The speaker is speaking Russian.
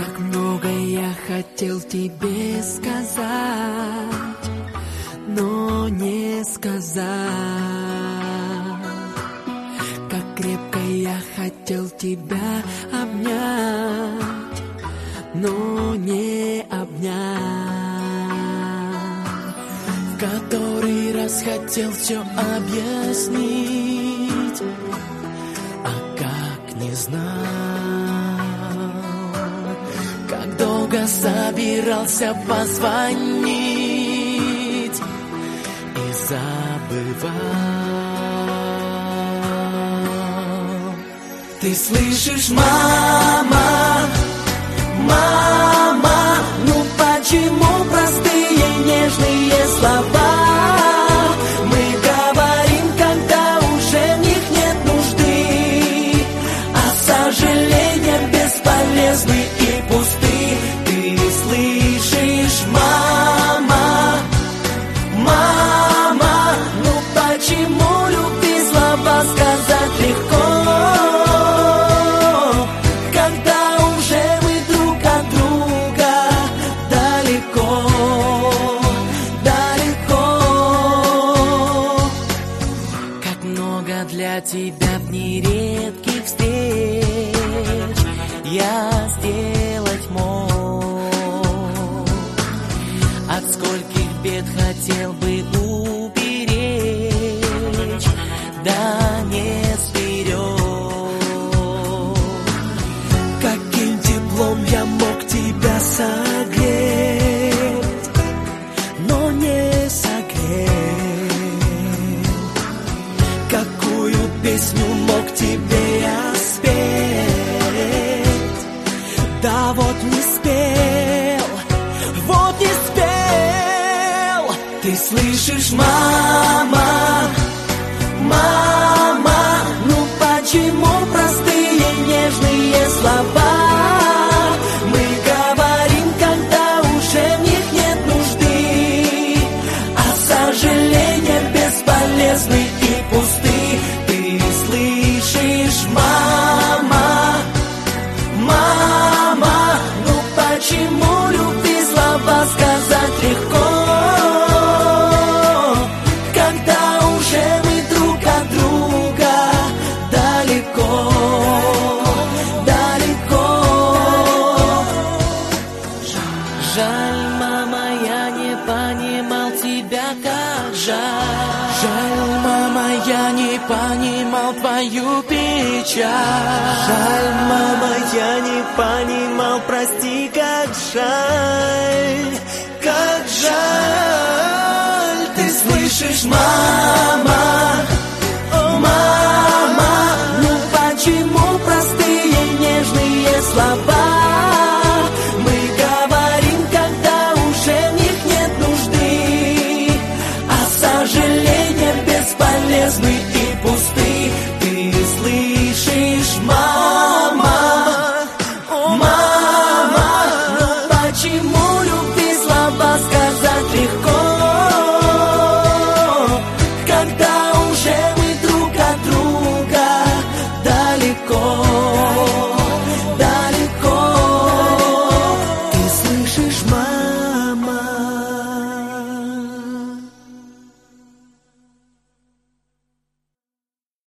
Как много я хотел тебе сказать, но не сказал. Как крепко я хотел тебя обнять, но не обнять. В который раз хотел все объяснить, а как не знал. Как долго собирался позвонить и забывал. Ты слышишь, мама, мама, ну почему простые нежные слова мы говорим, когда уже в них нет нужды, а сожаления бесполезны и пусты. Ты слышишь, мама, мама, ну почему любви слова сказать легко, когда уже мы друг от друга далеко, далеко. Как много для тебя в дни редких встреч я сделать мог, от скольких бед хотел бы уберечь, да не сберег. Каким теплом я мог тебя согреть, но не согрел. Какую песню мог тебе я спеть, да вот не спел, вот не спел. Ты слышишь, мама, мама, ну почему простые нежные слова мы говорим, когда уже в них нет нужды, а сожаления бесполезны и пусты. Ты слышишь, мама, мама, ну почему любви слова сказать легко, когда уже мы друг от друга далеко, далеко. Жаль, мама, я не понимал тебя, как жаль. Жаль, мама, я не понимал твою печаль. Жаль, мама, я не понимал, прости, как жаль, как жаль. Ты слышишь, мама, мама, ну почему простые нежные слова